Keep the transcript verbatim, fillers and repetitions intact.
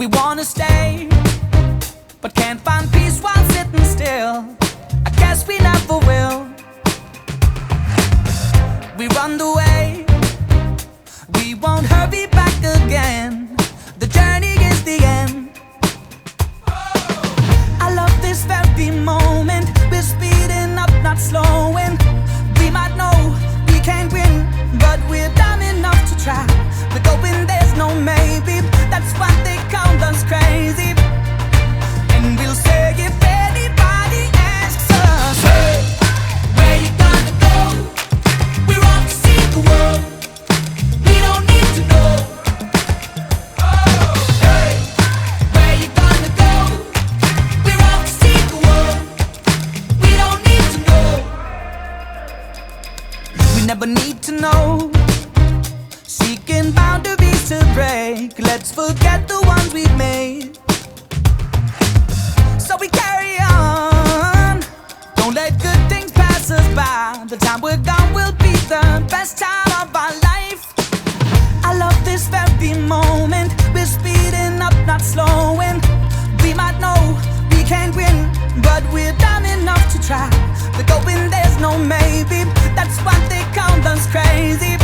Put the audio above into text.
We wanna stay, but can't find peace while sitting still. I guess we never will. We run the way, we won't hurry back again. The journey is the end. I love this very moment. We're speeding up, not slowing. We might know we can't win, but we're dumb enough to try. We're going, there's no maybe. That's why they call us crazy. And we'll say if anybody asks us, hey, where you gonna go? We're off to see the world. We don't need to know. Oh, hey, where you gonna go? We're off to see the world. We don't need to know. We never need to know. Seeking boundaries to break. Let's forget the ones we've made. So we carry on. Don't let good things pass us by. The time we're gone will be the best time of our life. I love this very moment. We're speeding up, not slowing. We might know we can't win, but we're dumb enough to try. We're going, there's no maybe. That's why they call us crazy.